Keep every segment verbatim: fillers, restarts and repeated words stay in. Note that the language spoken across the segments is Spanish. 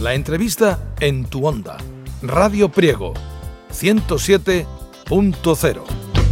La entrevista en tu onda. Radio Priego, ciento siete punto cero.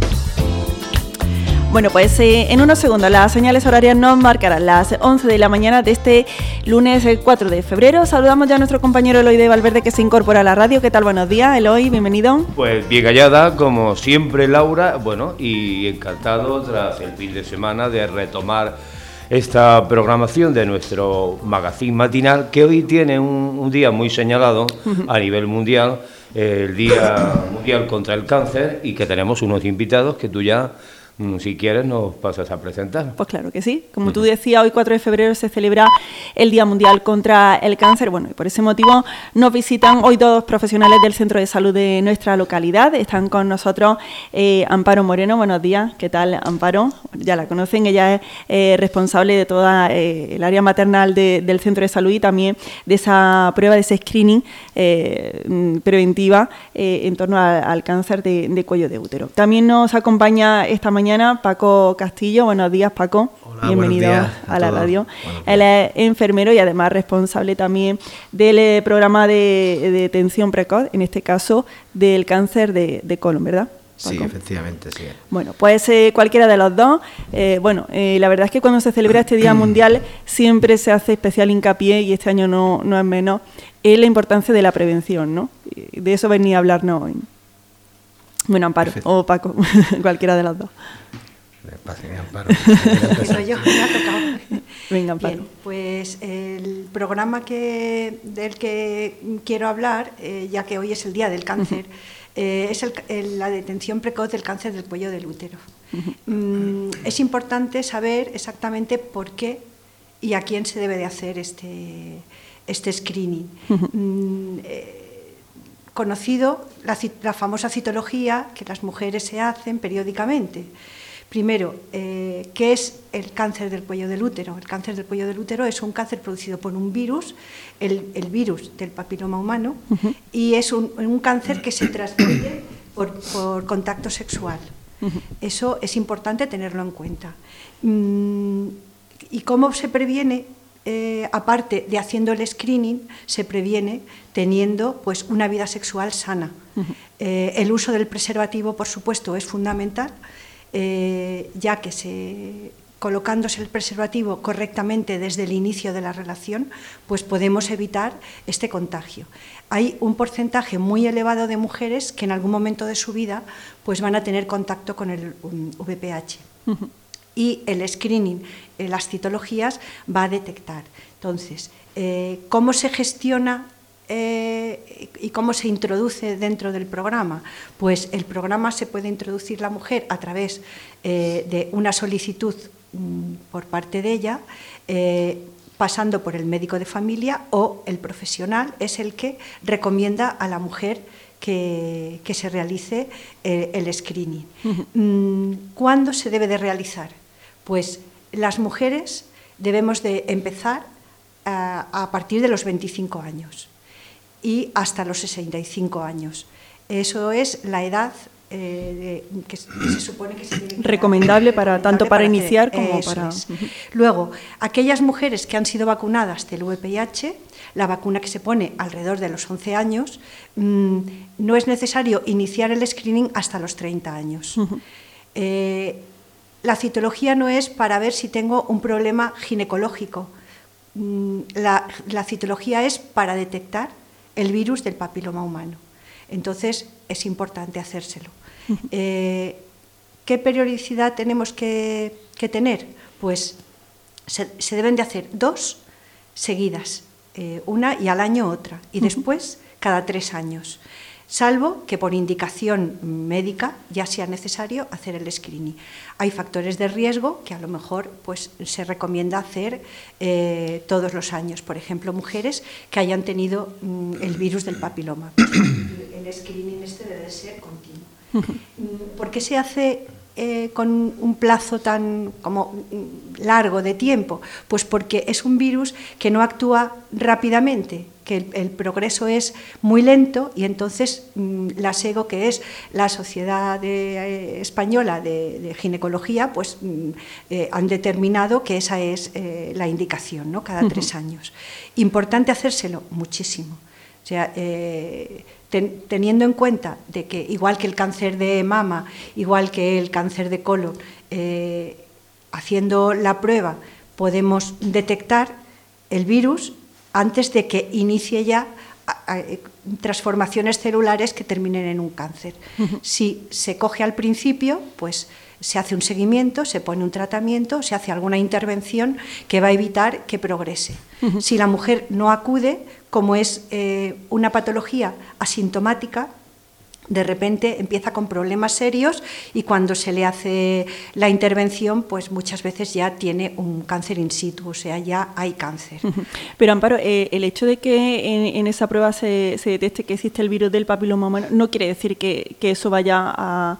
Bueno, pues eh, en unos segundos las señales horarias nos marcarán las once de la mañana de este lunes cuatro de febrero. Saludamos ya a nuestro compañero Eloy de Valverde, que se incorpora a la radio. ¿Qué tal? Buenos días, Eloy, bienvenido. Pues bien hallada, como siempre, Laura, bueno, y encantado tras el fin de semana de retomar esta programación de nuestro magazín matinal, que hoy tiene un, un día muy señalado a nivel mundial, eh, el Día Mundial contra el Cáncer, y que tenemos unos invitados que tú ya, si quieres, nos pasas a presentar. Pues claro que sí. Como uh-huh. tú decías, hoy cuatro de febrero se celebra el Día Mundial contra el Cáncer. Bueno, y por ese motivo nos visitan hoy dos profesionales del Centro de Salud de nuestra localidad. Están con nosotros eh, Amparo Moreno. Buenos días. ¿Qué tal, Amparo? Ya la conocen. Ella es eh, responsable de toda eh, el área maternal de, del Centro de Salud y también de esa prueba, de ese screening eh, preventiva eh, en torno a, al cáncer de, de cuello de útero. También nos acompaña esta mañana Paco Castillo. Buenos días, Paco. Hola, bienvenido a, a la radio. Él es enfermero y además responsable también del eh, programa de, de detención precoz, en este caso del cáncer de, de colon, ¿verdad, Paco? Sí, efectivamente, sí. Bueno, pues eh, cualquiera de los dos. Eh, bueno, eh, la verdad es que cuando se celebra este Día Mundial siempre se hace especial hincapié, y este año no, no es menos, en la importancia de la prevención, ¿no? De eso venía a hablarnos hoy. Bueno, Amparo, perfecto. O Paco, cualquiera de los dos. Pase, Amparo. yo, me ha tocado. Venga, Amparo. Bien, pues el programa que, del que quiero hablar, eh, ya que hoy es el Día del Cáncer, uh-huh. eh, es el, el, la detención precoz del cáncer del cuello del útero. Uh-huh. Mm, es importante saber exactamente por qué y a quién se debe de hacer este, este screening. Uh-huh. Mm, eh, conocido la, la famosa citología que las mujeres se hacen periódicamente. Primero, eh, ¿qué es el cáncer del cuello del útero? El cáncer del cuello del útero es un cáncer producido por un virus, el, el virus del papiloma humano, uh-huh. y es un, un cáncer que se transmite por, por contacto sexual. Uh-huh. Eso es importante tenerlo en cuenta. Mm, ¿y cómo se previene? Eh, aparte de haciendo el screening, se previene teniendo pues, una vida sexual sana. Uh-huh. Eh, el uso del preservativo, por supuesto, es fundamental, eh, ya que se, colocándose el preservativo correctamente desde el inicio de la relación, pues podemos evitar este contagio. Hay un porcentaje muy elevado de mujeres que en algún momento de su vida pues, van a tener contacto con el um, V P H. Uh-huh. Y el screening, eh, las citologías, va a detectar. Entonces, eh, ¿cómo se gestiona eh, y cómo se introduce dentro del programa? Pues el programa se puede introducir la mujer a través eh, de una solicitud mm, por parte de ella, eh, pasando por el médico de familia, o el profesional es el que recomienda a la mujer que, que se realice eh, el screening. Uh-huh. ¿Cuándo se debe de realizar? Pues las mujeres debemos de empezar a, a partir de los veinticinco años y hasta los sesenta y cinco años. Eso es la edad eh, de, que, que se supone que se tiene que recomendable para recomendable tanto para, para iniciar hacer, como para... Es. Luego, aquellas mujeres que han sido vacunadas del V I H, la vacuna que se pone alrededor de los once años, mmm, no es necesario iniciar el screening hasta los treinta años. Uh-huh. eh, La citología no es para ver si tengo un problema ginecológico. La, la citología es para detectar el virus del papiloma humano. Entonces, es importante hacérselo. Uh-huh. Eh, ¿Qué periodicidad tenemos que, que tener? Pues se, se deben de hacer dos seguidas, eh, una y al año otra, y uh-huh. después cada tres años. Salvo que por indicación médica ya sea necesario hacer el screening. Hay factores de riesgo que a lo mejor pues, se recomienda hacer eh, todos los años. Por ejemplo, mujeres que hayan tenido mm, el virus del papiloma. El screening este debe de ser continuo. ¿Por qué se hace eh, con un plazo tan como largo de tiempo? Pues porque es un virus que no actúa rápidamente. que el, el progreso es muy lento y entonces mmm, la SEGO, que es la Sociedad de, eh, Española de, de Ginecología, pues mmm, eh, han determinado que esa es eh, la indicación, ¿no? Cada uh-huh. tres años. Importante hacérselo muchísimo. O sea, eh, ten, teniendo en cuenta de que igual que el cáncer de mama, igual que el cáncer de colon, eh, haciendo la prueba podemos detectar el virus antes de que inicie ya a, a, transformaciones celulares que terminen en un cáncer. Uh-huh. Si se coge al principio, pues se hace un seguimiento, se pone un tratamiento, se hace alguna intervención que va a evitar que progrese. Uh-huh. Si la mujer no acude, como es eh, una patología asintomática, de repente empieza con problemas serios y cuando se le hace la intervención, pues muchas veces ya tiene un cáncer in situ, o sea, ya hay cáncer. Pero Amparo, eh, el hecho de que en, en esa prueba se, se detecte que existe el virus del papiloma humano, ¿no quiere decir que, que eso vaya a,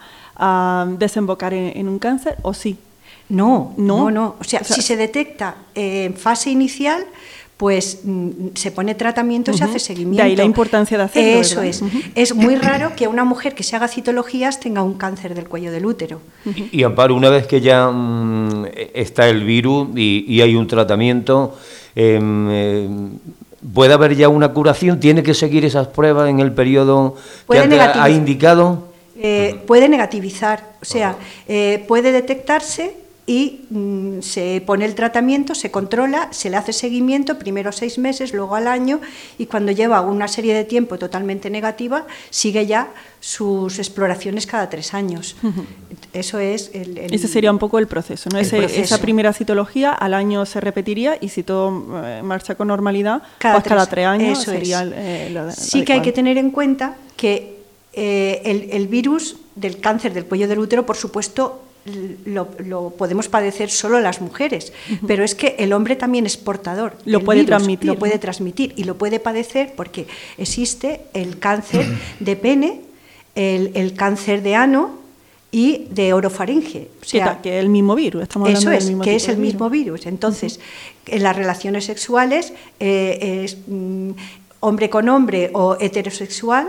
a desembocar en, en un cáncer, o sí? No, no, no. no. O sea, o sea, si se detecta eh, en fase inicial, pues mm, se pone tratamiento, uh-huh. se hace seguimiento. De ahí la importancia de hacerlo, Eso ¿verdad? es. Uh-huh. Es muy raro que una mujer que se haga citologías tenga un cáncer del cuello del útero. Uh-huh. Y Amparo, una vez que ya mmm, está el virus y, y hay un tratamiento, eh, eh, ¿puede haber ya una curación? ¿Tiene que seguir esas pruebas en el periodo que ha indicado? Eh, uh-huh. Puede negativizar, o sea, eh, puede detectarse y mmm, se pone el tratamiento, se controla, se le hace seguimiento, primero seis meses, luego al año, y cuando lleva una serie de tiempo totalmente negativa, sigue ya sus exploraciones cada tres años. Uh-huh. Eso es el, el... Ese sería un poco el proceso, ¿no? Ese, proceso. Esa primera citología al año se repetiría y si todo eh, marcha con normalidad, cada pues tres, cada tres años eso sería es. eh, lo de, Sí, que hay que tener en cuenta que eh, el, el virus del cáncer del cuello del útero, por supuesto, Lo, lo podemos padecer solo las mujeres, uh-huh. pero es que el hombre también es portador. Lo puede virus, transmitir. Lo puede transmitir y lo puede padecer porque existe el cáncer de pene, el, el cáncer de ano y de orofaringe. O sea, que es el mismo virus. Estamos hablando eso es, del mismo que es el virus. mismo virus. Entonces, uh-huh. en las relaciones sexuales, eh, es mm, hombre con hombre o heterosexual,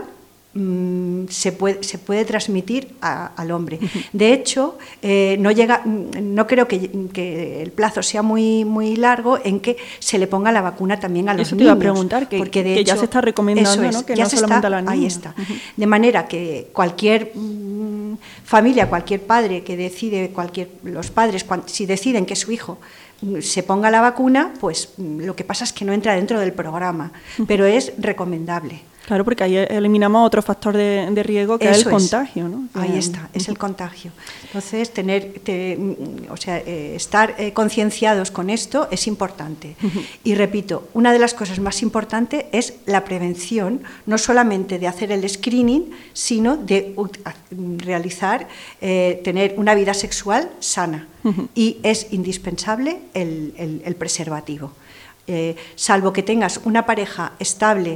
Se puede, se puede transmitir a, al hombre. De hecho, eh, no llega, no creo que, que el plazo sea muy, muy largo en que se le ponga la vacuna también a los eso niños. Eso te iba a preguntar, que, porque de que hecho, ya se está recomendando, es, ¿no? Que ya no se solamente está, a las niñas. Ahí está. Uh-huh. De manera que cualquier mmm, familia, cualquier padre que decide, cualquier, los padres, cuando, si deciden que su hijo se ponga la vacuna, pues lo que pasa es que no entra dentro del programa, pero es recomendable. Claro, porque ahí eliminamos otro factor de, de riesgo que Eso es el contagio, ¿no? Ahí está, es el contagio. Entonces, tener, te, o sea, eh, estar eh, concienciados con esto es importante. Uh-huh. Y repito, una de las cosas más importantes es la prevención, no solamente de hacer el screening, sino de uh, realizar, eh, tener una vida sexual sana. Uh-huh. Y es indispensable el, el, el preservativo. Eh, salvo que tengas una pareja estable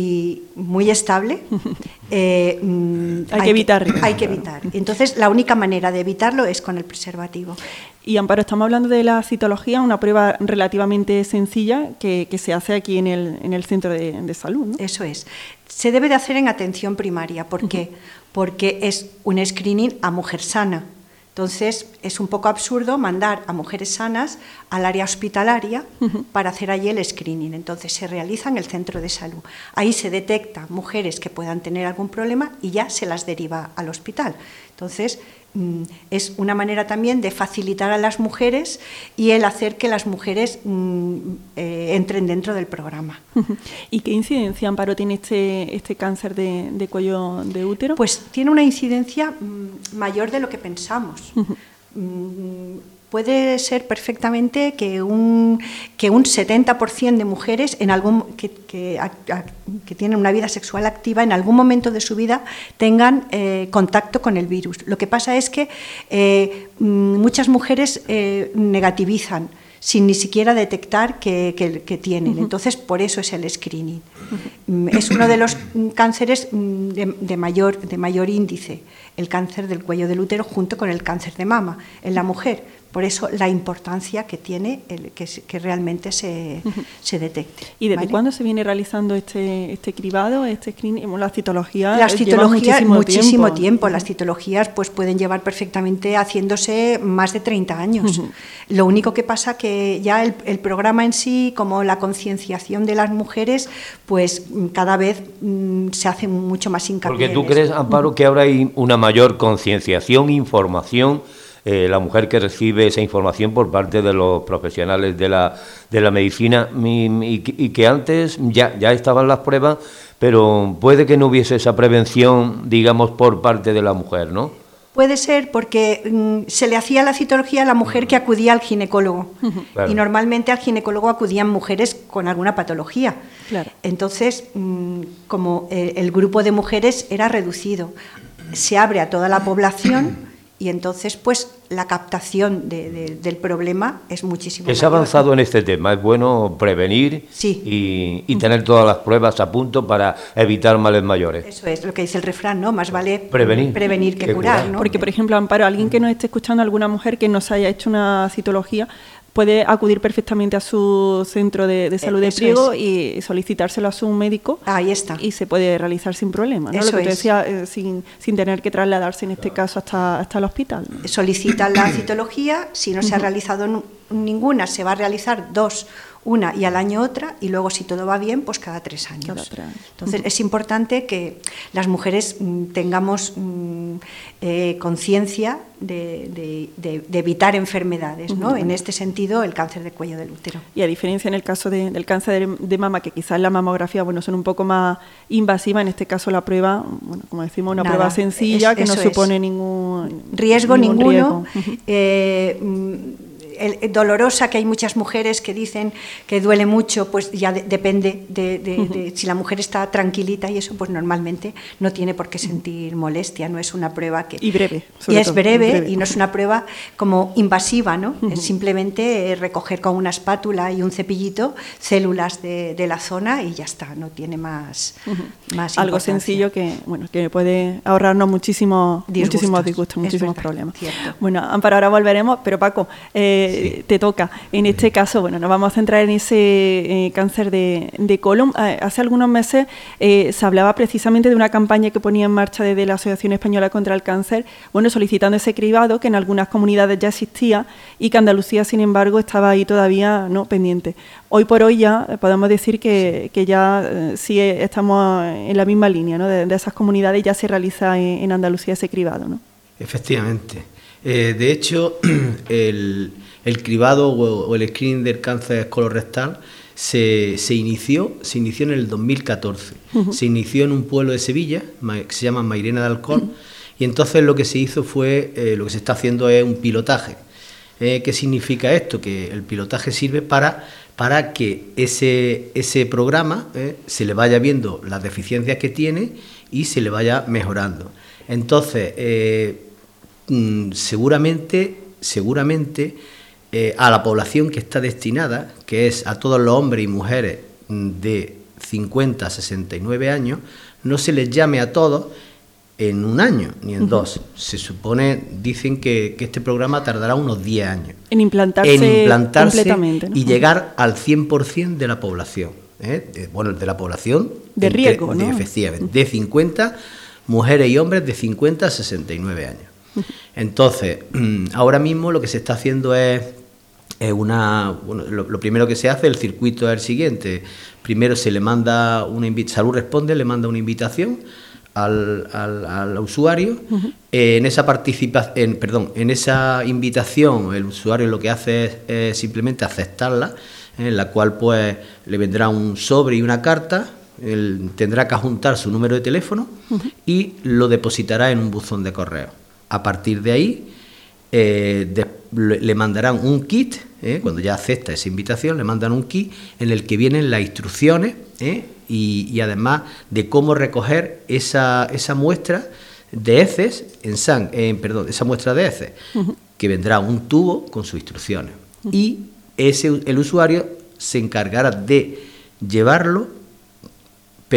y muy estable, eh, hay, hay que evitar. Que, hay que evitar. Entonces, la única manera de evitarlo es con el preservativo. Y Amparo, estamos hablando de la citología, una prueba relativamente sencilla que, que se hace aquí en el, en el centro de, de salud, ¿no? Eso es. Se debe de hacer en atención primaria. ¿Por qué? Uh-huh. Porque es un screening a mujer sana. Entonces, es un poco absurdo mandar a mujeres sanas al área hospitalaria uh-huh. para hacer allí el screening. Entonces, se realiza en el centro de salud. Ahí se detecta mujeres que puedan tener algún problema y ya se las deriva al hospital. Entonces, mmm, es una manera también de facilitar a las mujeres y el hacer que las mujeres mmm, eh, entren dentro del programa. Uh-huh. ¿Y qué incidencia, Amparo, tiene este, este cáncer de, de cuello de útero? Pues tiene una incidencia mmm, mayor de lo que pensamos. Uh-huh. Mmm, puede ser perfectamente que un, que un setenta por ciento de mujeres en algún, que, que, a, a, que tienen una vida sexual activa en algún momento de su vida tengan eh, contacto con el virus. Lo que pasa es que eh, muchas mujeres eh, negativizan sin ni siquiera detectar que, que, que tienen. Uh-huh. Entonces, por eso es el screening. Uh-huh. Es uno de los cánceres de, de, mayor, de mayor índice, el cáncer del cuello del útero junto con el cáncer de mama en la mujer, Por eso la importancia que tiene el que, que realmente se, uh-huh. se detecte. ¿Y desde ¿vale? cuándo se viene realizando este, este cribado, este screening? La citología Las citologías, muchísimo, muchísimo tiempo. tiempo. Las citologías pues pueden llevar perfectamente haciéndose más de treinta años. Uh-huh. Lo único que pasa que ya el, el programa en sí, como la concienciación de las mujeres, pues cada vez mm, se hace mucho más hincapié. Porque tú crees, Amparo, que ahora hay una mayor concienciación, información, eh, la mujer que recibe esa información por parte de los profesionales de la, de la medicina, y, y, y que antes ya, ya estaban las pruebas, pero puede que no hubiese esa prevención, digamos, por parte de la mujer, ¿no? Puede ser porque mm, se le hacía la citología a la mujer que acudía al ginecólogo. Claro. Y normalmente al ginecólogo acudían mujeres con alguna patología. Claro. Entonces, mmm, como el, el grupo de mujeres era reducido, se abre a toda la población y entonces pues la captación de, de, del problema es muchísimo Es mayor. avanzado en este tema, es bueno prevenir sí. y, y tener todas las pruebas a punto para evitar males mayores. Eso es lo que dice el refrán, ¿no? Más vale prevenir, prevenir que, que curar, curar, ¿no? Porque, por ejemplo, Amparo, alguien que nos esté escuchando, alguna mujer que no se haya hecho una citología, puede acudir perfectamente a su centro de, de salud de Priego es. y solicitárselo a su médico. Ahí está. Y se puede realizar sin problema, ¿no? Eso Lo que te es. decía, eh, sin, sin tener que trasladarse en este caso hasta, hasta el hospital, ¿no? Solicitan la citología, si no se ha realizado n- ninguna, se va a realizar dos, una y al año otra, y luego si todo va bien, pues cada tres años. Cada tres años. Entonces es importante que las mujeres mm, tengamos mm, eh, conciencia de, de, de, de evitar enfermedades, ¿no? Uh-huh. En este sentido, el cáncer de cuello del útero. Y a diferencia en el caso de, del cáncer de, de mama, que quizás la mamografía, bueno, son un poco más invasivas, en este caso la prueba, bueno, como decimos, una Nada, prueba sencilla es, que no supone es. ningún riesgo, ningún ninguno. Riesgo. Uh-huh. Eh, El, dolorosa, que hay muchas mujeres que dicen que duele mucho, pues ya de, depende de, de, uh-huh. de si la mujer está tranquilita y eso, pues normalmente no tiene por qué sentir molestia, no es una prueba que... Y breve. Y es breve, breve, y no es una prueba como invasiva, ¿no? Uh-huh. Es simplemente recoger con una espátula y un cepillito células de, de la zona y ya está, no tiene más, uh-huh. más Algo sencillo que, bueno, que puede ahorrarnos muchísimos disgustos, muchísimos, disgustos, muchísimos verdad, problemas. Cierto. Bueno, Amparo, ahora volveremos, pero Paco, eh, Sí. te toca. En este caso, bueno, nos vamos a centrar en ese eh, cáncer de, de colon. Eh, hace algunos meses eh, se hablaba precisamente de una campaña que ponía en marcha desde la Asociación Española contra el Cáncer, bueno, solicitando ese cribado que en algunas comunidades ya existía y que Andalucía, sin embargo, estaba ahí todavía no pendiente. Hoy por hoy ya podemos decir que, que ya eh, sí estamos en la misma línea, ¿no? De, de esas comunidades ya se realiza en, en Andalucía ese cribado, ¿no? Efectivamente. Eh, de hecho, el... El cribado o el screening del cáncer colorectal se, se inició se inició en el dos mil catorce. Uh-huh. Se inició en un pueblo de Sevilla que se llama Mairena de Alcor, uh-huh. y entonces lo que se hizo fue, eh, lo que se está haciendo es un pilotaje. Eh, ¿Qué significa esto? Que el pilotaje sirve para, para que ese, ese programa eh, se le vaya viendo las deficiencias que tiene y se le vaya mejorando. Entonces, eh, mm, seguramente, seguramente Eh, a la población que está destinada, que es a todos los hombres y mujeres de cincuenta a sesenta y nueve años, no se les llame a todos en un año ni en uh-huh. dos. Se supone, dicen que, que este programa tardará unos diez años. En implantarse, en implantarse completamente, ¿no? Y llegar al cien por ciento de la población. ¿eh? De, bueno, de la población... De riesgo, de, ¿no? Efectivamente, de cincuenta, mujeres y hombres de cincuenta a sesenta y nueve años. Uh-huh. Entonces, ahora mismo lo que se está haciendo es... Es una, bueno, lo, lo primero que se hace, el circuito es el siguiente. Primero se le manda una invitación, Salud Responde le manda una invitación al, al, al usuario. Uh-huh. eh, en esa participación, perdón, en esa invitación el usuario lo que hace es, es simplemente aceptarla, eh, en la cual pues le vendrá un sobre y una carta. Él tendrá que adjuntar su número de teléfono uh-huh. y lo depositará en un buzón de correo. A partir de ahí eh, de, le, le mandarán un kit. ¿Eh? Cuando ya acepta esa invitación, le mandan un kit en el que vienen las instrucciones ¿eh? y, y además de cómo recoger esa, esa muestra de heces en sang, eh, perdón, esa muestra de heces, uh-huh. que vendrá un tubo con sus instrucciones. Uh-huh. Y ese, el usuario se encargará de llevarlo, pero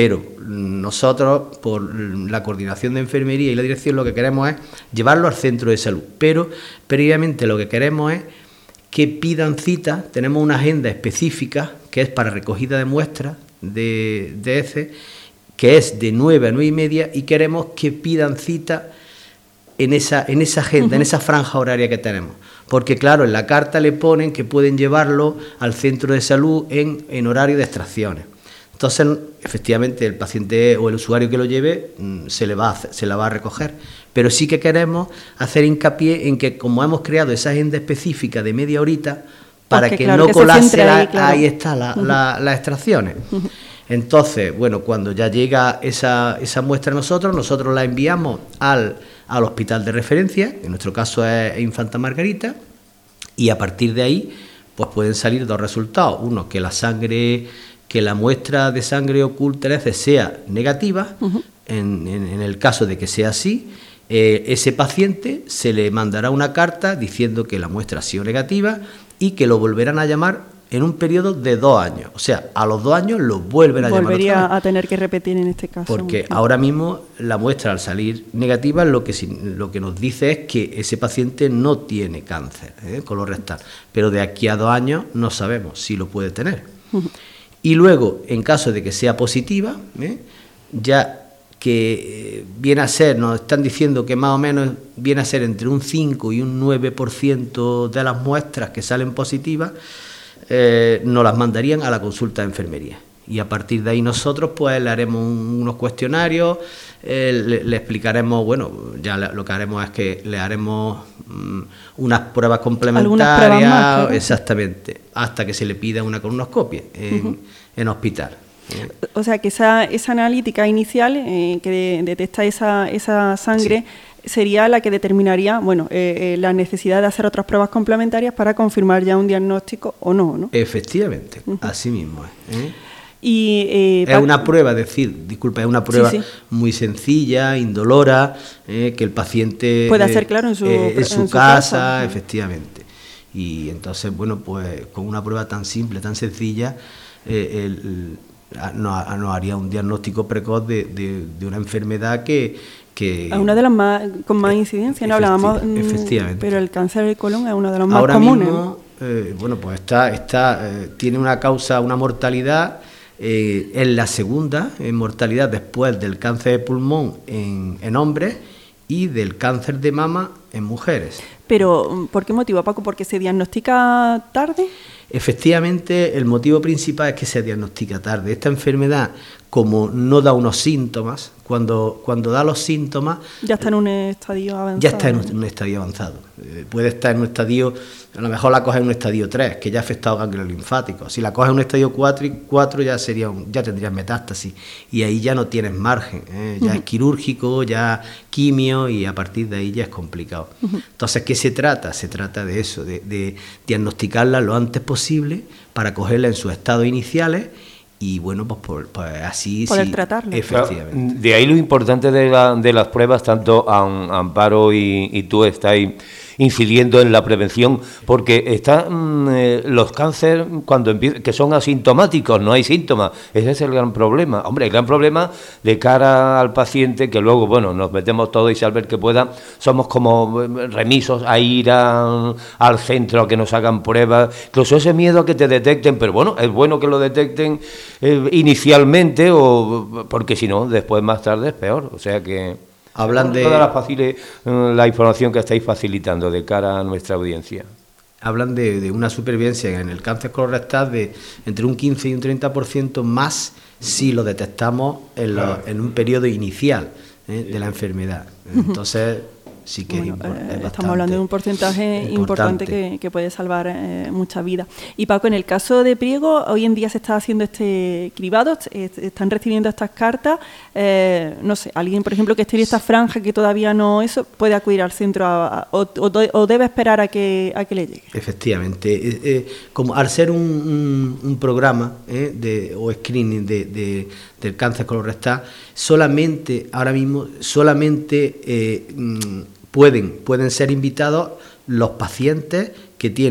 nosotros, por la coordinación de enfermería y la dirección, lo que queremos es llevarlo al centro de salud, pero previamente lo que queremos es que pidan cita. Tenemos una agenda específica que es para recogida de muestras de, de heces, que es de nueve a nueve y media, y queremos que pidan cita en esa, en esa agenda, uh-huh. en esa franja horaria que tenemos. Porque claro, en la carta le ponen que pueden llevarlo al centro de salud en, en horario de extracciones. Entonces, efectivamente, el paciente o el usuario que lo lleve se le va a, se la va a recoger. Pero sí que queremos hacer hincapié en que, como hemos creado esa agenda específica de media horita, para Porque, que claro, no que colapse, ahí, claro. ahí está la, uh-huh. la, las extracciones. Uh-huh. Entonces, bueno, cuando ya llega esa, esa muestra a nosotros, nosotros la enviamos al, al hospital de referencia, en nuestro caso es Infanta Margarita, y a partir de ahí pues pueden salir dos resultados. Uno, que la sangre, que la muestra de sangre oculta en heces sea negativa. Uh-huh. en, en, en el caso de que sea así, eh, ese paciente se le mandará una carta diciendo que la muestra ha sido negativa y que lo volverán a llamar en un periodo de dos años. O sea, a los dos años lo vuelven a llamar. Volvería a tener que repetir en este caso. Porque ahora mismo la muestra, al salir negativa, lo que, lo que nos dice es que ese paciente no tiene cáncer ¿eh? colorectal. Pero de aquí a dos años no sabemos si lo puede tener. Uh-huh. Y luego, en caso de que sea positiva, ¿eh? ya que eh, viene a ser, nos están diciendo que más o menos viene a ser entre un cinco y un nueve por ciento de las muestras que salen positivas, eh, nos las mandarían a la consulta de enfermería. Y a partir de ahí nosotros pues le haremos un, unos cuestionarios, eh, le, le explicaremos, bueno, ya le, lo que haremos es que le haremos um, unas pruebas complementarias, pruebas más, claro. exactamente, hasta que se le pida una colonoscopia en, uh-huh. en hospital. O sea, que esa, esa analítica inicial eh, que de, detecta esa, esa sangre sí. sería la que determinaría, bueno, eh, eh, la necesidad de hacer otras pruebas complementarias para confirmar ya un diagnóstico o no, ¿no? Efectivamente, uh-huh. así mismo es. ¿eh? Y, eh, es una prueba, decir, disculpa, es una prueba sí, sí. muy sencilla, indolora, eh, que el paciente puede hacer, claro, en su, eh, en su en casa, su casa, efectivamente. Y entonces, bueno, pues con una prueba tan simple, tan sencilla, eh, el, el Nos, nos haría un diagnóstico precoz de, de, de una enfermedad que... que es una de las más con más incidencia, ¿no? Hablábamos, efectivamente. Pero el cáncer de colon es uno de los más Ahora comunes. Mismo, eh, bueno, pues está, está, eh, tiene una causa, una mortalidad, eh, es la segunda en mortalidad después del cáncer de pulmón en, en hombres y del cáncer de mama en mujeres. Pero, ¿por qué motivo, Paco? ¿Porque se diagnostica tarde? Efectivamente, el motivo principal es que se diagnostica tarde. Esta enfermedad, como no da unos síntomas, cuando, cuando da los síntomas... Ya está en un estadio avanzado. Ya está en un, en un estadio avanzado. Eh, puede estar en un estadio, a lo mejor la coge en un estadio tres, que ya ha afectado ganglios linfáticos. Si la coge en un estadio cuatro, ya, sería un, ya tendrías metástasis. Y ahí ya no tienes margen. ¿eh? Ya uh-huh. es quirúrgico, ya quimio, y a partir de ahí ya es complicado. Uh-huh. Entonces, ¿qué se trata? Se trata de eso, de, de diagnosticarla lo antes posible para cogerla en sus estados iniciales y, bueno, pues, por, pues así... Poder sí, tratarla. Efectivamente. De ahí lo importante de, la, de las pruebas, tanto Amparo y, y tú estáis incidiendo en la prevención, porque están eh, los cánceres cuando empiezan, que son asintomáticos, no hay síntomas, ese es el gran problema. Hombre, el gran problema de cara al paciente, que luego, bueno, nos metemos todos y salver que pueda, somos como remisos a ir a, al centro a que nos hagan pruebas, incluso ese miedo a que te detecten, pero bueno, es bueno que lo detecten eh, inicialmente, o porque si no, después más tarde es peor, o sea que... Hablan de toda la, facil, la información que estáis facilitando de cara a nuestra audiencia. Hablan de, de una supervivencia en el cáncer colorectal de entre un quince y un treinta por ciento más si lo detectamos en, lo, en un periodo inicial ¿eh? de la enfermedad. Entonces... Sí que bueno, es eh, estamos hablando de un porcentaje importante, importante que, que puede salvar eh, muchas vidas. Y Paco, en el caso de Priego, hoy en día se está haciendo este cribado, están recibiendo estas cartas, eh, no sé, alguien, por ejemplo, que esté en esta franja que todavía no eso, puede acudir al centro a, a, o, o, o debe esperar a que a que le llegue. Efectivamente, eh, eh, como al ser un, un, un programa eh, de, o screening de, de, del cáncer colorectal, solamente, ahora mismo, solamente eh, pueden, pueden ser invitados los pacientes que tienen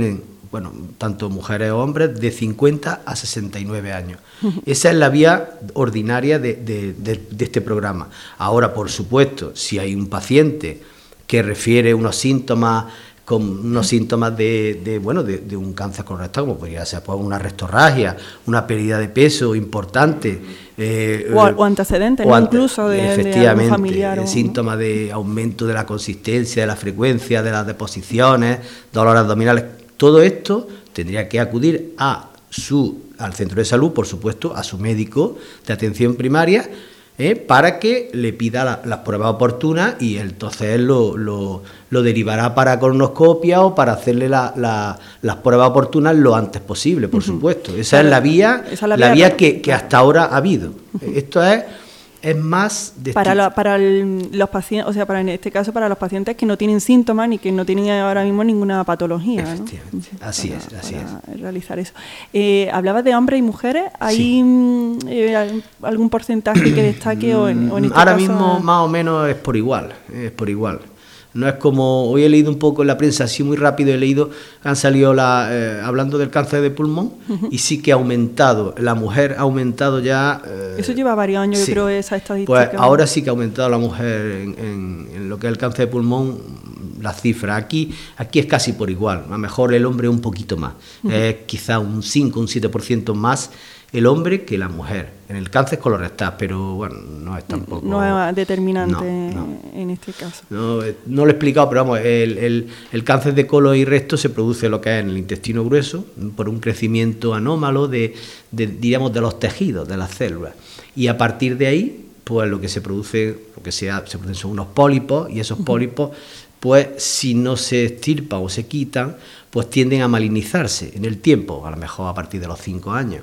bueno, tanto mujeres o hombres, de cincuenta a sesenta y nueve años. Esa es la vía ordinaria de, de, de, de este programa. Ahora, por supuesto, si hay un paciente que refiere unos síntomas con unos síntomas de, de bueno de, de un cáncer colorectal, como podría ser pues, una rectorragia, una pérdida de peso importante, eh, o, o antecedentes, ¿no? Incluso de, efectivamente, de familiar o... síntomas de aumento de la consistencia, de la frecuencia de las deposiciones, dolores abdominales, todo esto tendría que acudir a su al centro de salud, por supuesto, a su médico de atención primaria, ¿Eh? para que le pida la, las pruebas oportunas y entonces él lo, lo, lo derivará para colonoscopia o para hacerle la, la, las pruebas oportunas lo antes posible, por uh-huh. supuesto. Esa claro, es la vía, es la vía, la vía que, que hasta ahora ha habido. Uh-huh. Esto es... es más de para la, para el, los pacientes, o sea, para en este caso para los pacientes que no tienen síntomas ni que no tienen ahora mismo ninguna patología, efectivamente, ¿no? Así para, es, así para es. Realizar eso. Eh, hablabas de hombres y mujeres, ¿hay sí. eh, algún porcentaje que destaque o en, o en este ahora caso, mismo más o menos es por igual, es por igual. No es como, hoy he leído un poco en la prensa, así muy rápido he leído, han salido la, eh, hablando del cáncer de pulmón, uh-huh. y sí que ha aumentado, la mujer ha aumentado ya... Eh, Eso lleva varios años, sí. yo creo, esa estadística. Pues ahora sí que ha aumentado la mujer en, en, en lo que es el cáncer de pulmón, las cifras. Aquí, aquí es casi por igual, a lo mejor el hombre un poquito más, uh-huh. eh, quizá un cinco, un siete por ciento más el hombre que la mujer, en el cáncer colorectal, pero bueno, no es tampoco... No es determinante no, no. en este caso. No, no lo he explicado, pero vamos, el, el, el cáncer de colon y recto se produce lo que es en el intestino grueso, por un crecimiento anómalo de, de, digamos, de los tejidos, de las células. Y a partir de ahí, pues lo que se produce, lo que sea, se producen son unos pólipos, y esos uh-huh. pólipos, pues si no se extirpan o se quitan, pues tienden a malignizarse en el tiempo, a lo mejor a partir de los cinco años.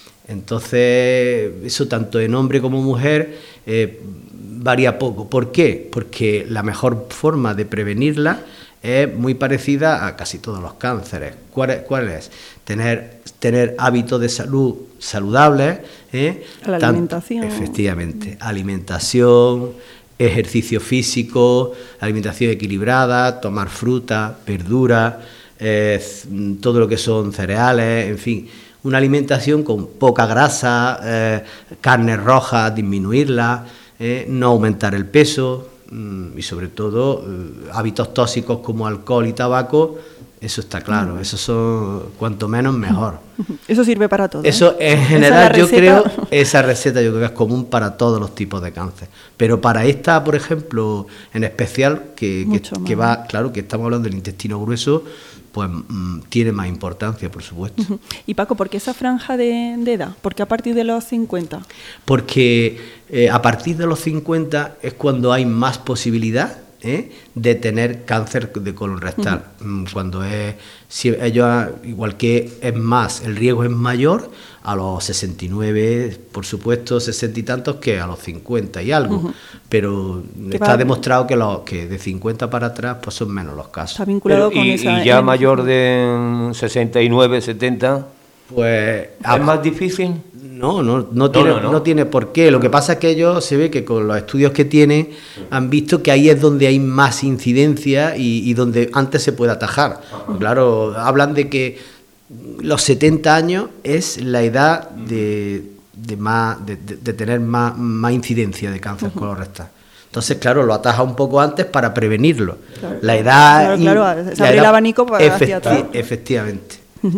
Entonces, eso tanto en hombre como mujer eh, varía poco. ¿Por qué? Porque la mejor forma de prevenirla es muy parecida a casi todos los cánceres. ¿Cuál es? ¿Cuál es? Tener, tener hábitos de salud saludables. ¿eh? La Tan, alimentación. Efectivamente, alimentación, ejercicio físico, alimentación equilibrada, tomar fruta, verdura, eh, todo lo que son cereales, en fin... Una alimentación con poca grasa, eh, carnes rojas, disminuirla, eh, no aumentar el peso mmm, y sobre todo eh, hábitos tóxicos como alcohol y tabaco, eso está claro, eso son cuanto menos mejor. Eso sirve para todo. Eso en general yo creo, esa receta yo creo que es común para todos los tipos de cáncer, pero para esta, por ejemplo, en especial, que, que, que va, claro, que estamos hablando del intestino grueso, pues mmm, tiene más importancia, por supuesto. Uh-huh. Y Paco, ¿por qué esa franja de, de edad? ¿Por qué a partir de los cincuenta? Porque eh, a partir de los cincuenta es cuando hay más posibilidad ¿eh? de tener cáncer de colon rectal. Uh-huh. Cuando es, si ellos, igual que es más, el riesgo es mayor a los sesenta y nueve, por supuesto, sesenta y tantos que a los cincuenta y algo. Uh-huh. Pero está va? demostrado que, los, que de cincuenta para atrás pues son menos los casos. Está vinculado Pero, con y, esa... Y ya el... mayor de sesenta y nueve, setenta, pues... ¿es a... más difícil? No, no, no, tiene, no, no, no. no tiene por qué. Lo que pasa es que ellos se ve que con los estudios que tienen han visto que ahí es donde hay más incidencia y, y donde antes se puede atajar. Uh-huh. Claro, hablan de que los setenta años es la edad de, de, más, de, de, de tener más, más incidencia de cáncer uh-huh. colorectal. Entonces, claro, lo ataja un poco antes para prevenirlo. Claro, la edad... Claro, claro, se abre el abanico para efecti- hacia atrás. Efectivamente.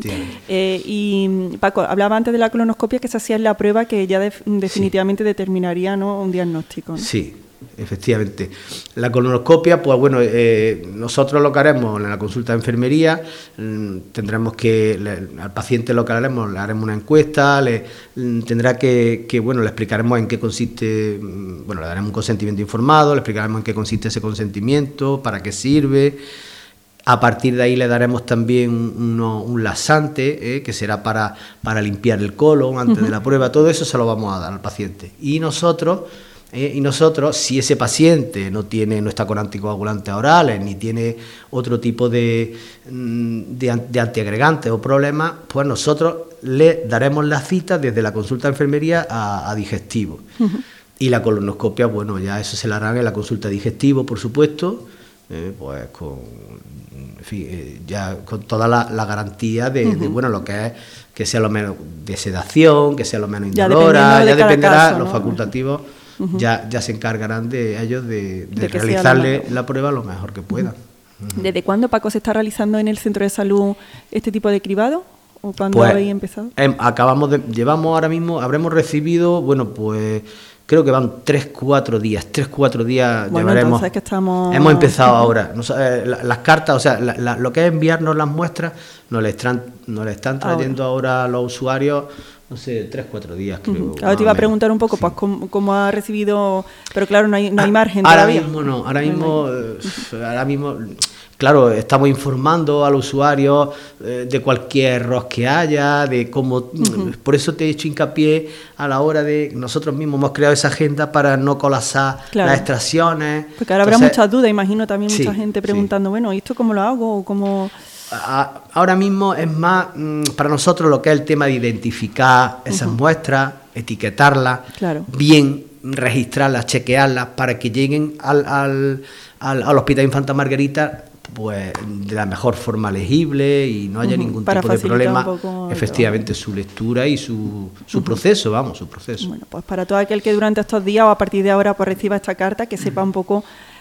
eh, y Paco, hablaba antes de la colonoscopia, que se hacía la prueba que ya de, definitivamente sí. determinaría, ¿no?, un diagnóstico, ¿no? Sí, efectivamente. La colonoscopia, pues bueno, eh, nosotros lo que haremos en la consulta de enfermería, mmm, tendremos que, le, al paciente lo que haremos, le haremos una encuesta, le mmm, tendrá que, que, bueno, le explicaremos en qué consiste, mmm, bueno, le daremos un consentimiento informado, le explicaremos en qué consiste ese consentimiento, para qué sirve. A partir de ahí le daremos también uno, un laxante, eh, que será para, para limpiar el colon antes uh-huh. de la prueba. Todo eso se lo vamos a dar al paciente. Y nosotros, eh, y nosotros, si ese paciente no tiene, no está con anticoagulantes orales, ni tiene otro tipo de, de, de antiagregantes o problemas, pues nosotros le daremos la cita desde la consulta de enfermería a, a digestivo. Uh-huh. Y la colonoscopia, bueno, ya eso se la harán en la consulta de digestivo, por supuesto. eh, pues con, en fin, eh, ya con toda la, la garantía de, uh-huh. de, bueno, lo que es que sea lo menos de sedación, que sea lo menos indolora, ya, de ya dependerá, caso, los ¿no? facultativos uh-huh. ya, ya se encargarán de ellos de, de, de realizarle la prueba lo mejor que puedan. Uh-huh. ¿Desde cuándo, Paco, se está realizando en el centro de salud este tipo de cribado? ¿O cuándo pues, habéis empezado? Eh, acabamos de, llevamos ahora mismo, habremos recibido, bueno, pues creo que van tres, cuatro días, tres, cuatro días bueno, llevaremos. Que estamos... Hemos empezado ahora. Nos, eh, la, las cartas, o sea, la, la, lo que es enviarnos las muestras, nos le están, nos le están trayendo ahora. ahora a los usuarios, no sé, tres, cuatro días, creo. Uh-huh. Claro, te iba a preguntar un poco, sí. pues, cómo, cómo ha recibido, pero claro, no hay, no hay margen ahora todavía. Mismo no, ahora mismo, no ahora mismo... Claro, estamos informando al usuario eh, de cualquier error que haya, de cómo... Uh-huh. Por eso te he hecho hincapié a la hora de... Nosotros mismos hemos creado esa agenda para no colapsar claro. las extracciones. Porque ahora Entonces, habrá muchas dudas, imagino también mucha sí, gente preguntando, sí. bueno, ¿y esto cómo lo hago? ¿Cómo... A, ahora mismo es más mmm, para nosotros lo que es el tema de identificar esas uh-huh. muestras, etiquetarlas, claro. bien registrarlas, chequearlas, para que lleguen al, al, al, al Hospital Infanta Margarita pues de la mejor forma legible y no haya uh-huh, ningún tipo de problema, efectivamente, su lectura y su, su uh-huh. proceso, vamos, su proceso. Bueno, pues para todo aquel que durante estos días o a partir de ahora pues reciba esta carta, que sepa un poco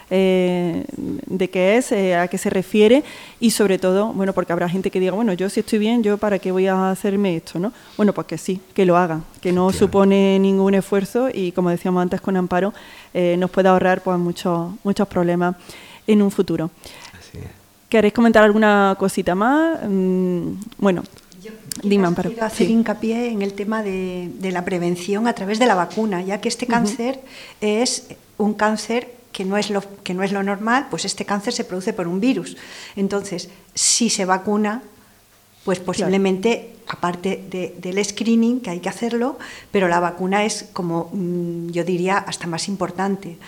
eh, de qué es, eh, a qué se refiere y sobre todo, bueno, porque habrá gente que diga, bueno, yo si estoy bien, yo para qué voy a hacerme esto, ¿no? Bueno, pues que sí, que lo hagan, que no supone ningún esfuerzo y como decíamos antes con Amparo, eh, nos puede ahorrar pues muchos, muchos problemas en un futuro. ¿Queréis comentar alguna cosita más? Mm, bueno, Yo dime, Amparo. Quiero hacer sí. hincapié en el tema de, de la prevención a través de la vacuna, ya que este cáncer uh-huh. es un cáncer que no es lo que no es lo normal, pues este cáncer se produce por un virus. Entonces, si se vacuna, pues posiblemente, claro. aparte de, del screening, que hay que hacerlo, pero la vacuna es como, yo diría, hasta más importante.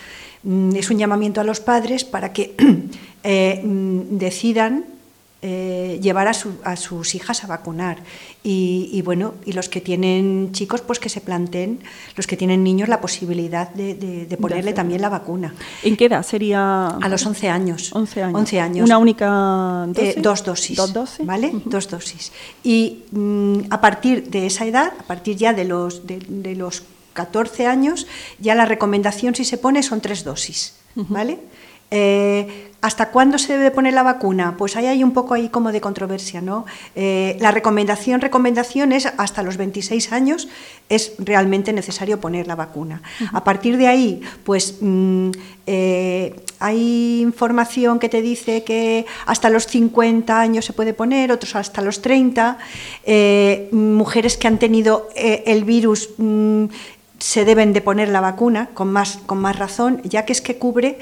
Es un llamamiento a los padres para que eh, decidan eh, llevar a, su, a sus hijas a vacunar y, y bueno, y los que tienen chicos pues que se planteen, los que tienen niños, la posibilidad de, de, de ponerle de también la vacuna. ¿En qué edad sería? A los once años. once años. once años. ¿Una única dosis? Eh, dos dosis. ¿Dos dosis? ¿Vale? Uh-huh. Dos dosis. Y mm, a partir de esa edad, a partir ya de los de, de los catorce años, ya la recomendación si se pone son tres dosis, ¿vale? Eh, ¿Hasta cuándo se debe poner la vacuna? Pues ahí hay un poco ahí como de controversia, ¿no? Eh, la recomendación, recomendación es hasta los veintiséis años es realmente necesario poner la vacuna. A partir de ahí, pues mmm, eh, hay información que te dice que hasta los cincuenta años se puede poner, otros hasta los treinta. Eh, mujeres que han tenido eh, el virus mmm, se deben de poner la vacuna con más, con más razón, ya que es que cubre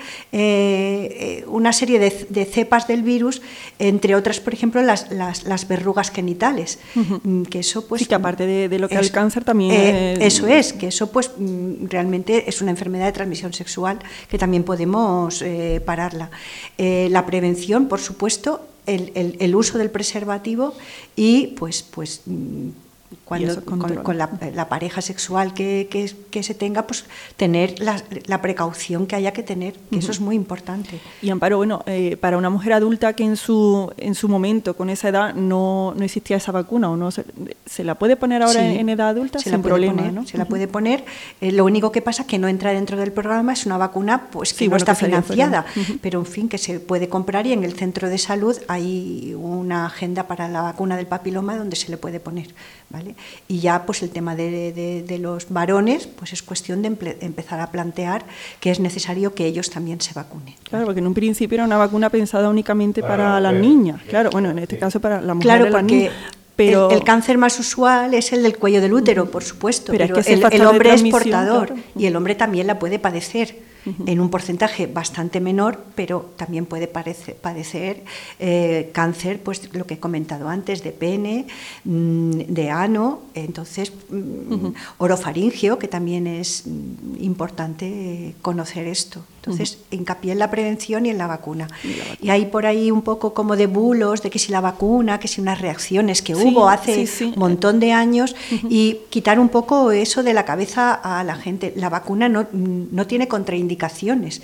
eh, una serie de, de cepas del virus, entre otras, por ejemplo, las, las, las verrugas genitales. Uh-huh. Que eso, pues, sí, que aparte de, de lo que es el cáncer también... Eh, es... Eso es, que eso pues realmente es una enfermedad de transmisión sexual que también podemos eh, pararla. Eh, la prevención, por supuesto, el, el, el uso del preservativo y pues... pues cuando con, con la, la pareja sexual que, que, que se tenga, pues tener la, la precaución que haya que tener, que uh-huh. eso es muy importante. Y Amparo, bueno, eh, para una mujer adulta que en su en su momento, con esa edad, no, no existía esa vacuna, o no se, ¿se la puede poner ahora sí, en, en edad adulta? Se sin la puede problema, poner, ¿no? Se la puede poner, eh, lo único que pasa es que no entra dentro del programa, es una vacuna pues que sí, no bueno, está que financiada, uh-huh. pero en fin, que se puede comprar y en el centro de salud hay una agenda para la vacuna del papiloma donde se le puede poner, ¿vale? Y ya pues el tema de, de, de los varones, pues es cuestión de emple- empezar a plantear que es necesario que ellos también se vacunen. Claro, porque en un principio era una vacuna pensada únicamente claro, para las niñas, claro, bueno, en este caso para la mujer claro, y las niñas. Pero el, el cáncer más usual es el del cuello del útero, por supuesto, pero, pero es que el, el hombre es portador claro. y el hombre también la puede padecer. Uh-huh. En un porcentaje bastante menor, pero también puede padecer, padecer eh, cáncer, pues lo que he comentado antes, de pene, mmm, de ano, entonces mmm, uh-huh. orofaringio, que también es mmm, importante conocer esto. Entonces, uh-huh. hincapié en la prevención y en la vacuna. Y, la vacuna. Y hay por ahí un poco como de bulos de que si la vacuna, que si unas reacciones que sí, hubo hace sí, sí. un montón de años, uh-huh. y quitar un poco eso de la cabeza a la gente. La vacuna no, no tiene contraindicaciones complicaciones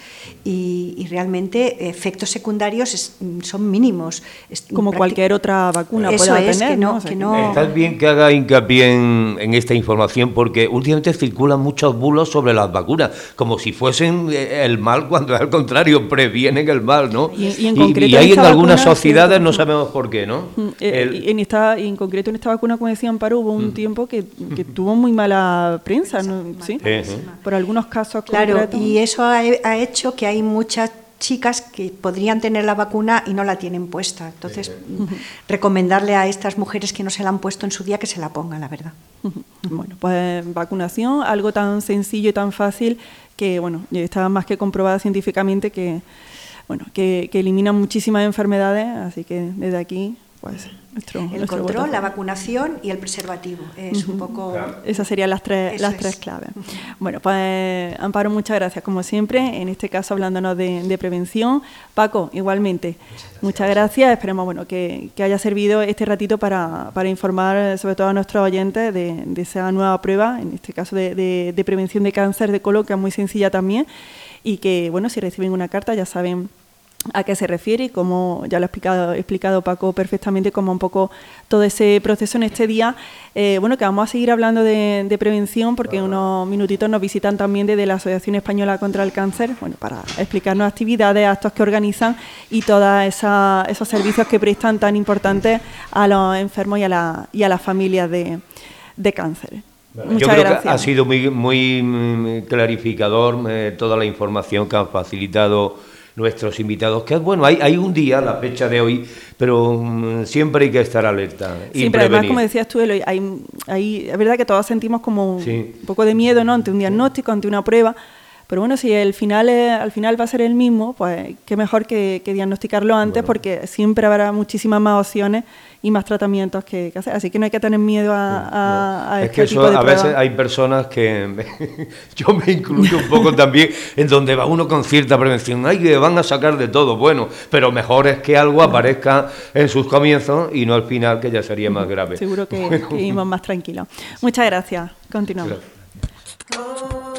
y, y realmente efectos secundarios es, son mínimos. Es Como cualquier otra vacuna Eso pueda es, tener, que no, ¿no? O sea, que que- no- Está bien que haga hincapié en, en esta información porque últimamente circulan muchos bulos sobre las vacunas, como si fuesen eh, el mal, cuando al contrario previenen el mal, ¿no? Y- y en concreto y hay en esta algunas vacuna, sociedades, cierto. no sabemos por qué, ¿no? Mm, eh, El- y en esta, y en concreto en esta vacuna, como decía Amparo, hubo un tiempo que, que tuvo muy mala prensa, ¿no? ¿Sí? Sí, sí. Por algunos casos Claro, concretos. y eso ha, ha hecho que hay muchas chicas que podrían tener la vacuna y no la tienen puesta. Entonces, mm, recomendarle a estas mujeres que no se la han puesto en su día que se la pongan, la verdad. Bueno, pues vacunación, algo tan sencillo y tan fácil que, bueno, ya está más que comprobada científicamente que, bueno, que, que elimina muchísimas enfermedades, así que desde aquí, pues, nuestro, El nuestro control, voto. la vacunación y el preservativo. Es un poco... Esas serían las tres, Eso las es. tres claves. Bueno, pues Amparo, muchas gracias, como siempre, en este caso hablándonos de, de prevención. Paco, igualmente, muchas gracias. Esperemos bueno, que, que haya servido este ratito para, para informar sobre todo a nuestros oyentes de, de esa nueva prueba, en este caso de, de, de prevención de cáncer de colon, que es muy sencilla también, y que, bueno, si reciben una carta ya saben a qué se refiere y como ya lo ha explicado, explicado Paco perfectamente, como un poco todo ese proceso en este día. Eh, bueno, que vamos a seguir hablando de, de prevención porque en unos minutitos nos visitan también desde la Asociación Española contra el Cáncer, bueno, para explicarnos actividades, actos que organizan y todos esos servicios que prestan tan importantes a los enfermos y a, la, y a las familias de, de cáncer. Muchas Yo creo gracias. que ha sido muy, muy mm, clarificador eh, toda la información que han facilitado nuestros invitados, que bueno, hay, hay un día, la fecha de hoy, pero um, siempre hay que estar alerta y Siempre, además, prevenir. como decías tú, Eloy, hay, hay, es verdad que todos sentimos como un, Sí. un poco de miedo, ¿no?, ante un diagnóstico, ante una prueba, pero bueno, si el final es, al final va a ser el mismo, pues qué mejor que, que diagnosticarlo antes, Bueno. porque siempre habrá muchísimas más opciones y más tratamientos que, que hacer, así que no hay que tener miedo a, a, a Es este que tipo eso, de a pruebas. veces hay personas que, yo me incluyo un poco también, en donde va uno con cierta prevención, ay, que van a sacar de todo, bueno, pero mejor es que algo aparezca en sus comienzos y no al final, que ya sería más grave. Seguro que, Bueno. que íbamos más tranquilos. Muchas gracias. Continuamos. Gracias.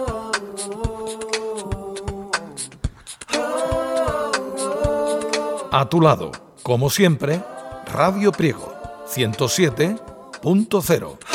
A tu lado, como siempre, Radio Priego, ciento siete punto cero.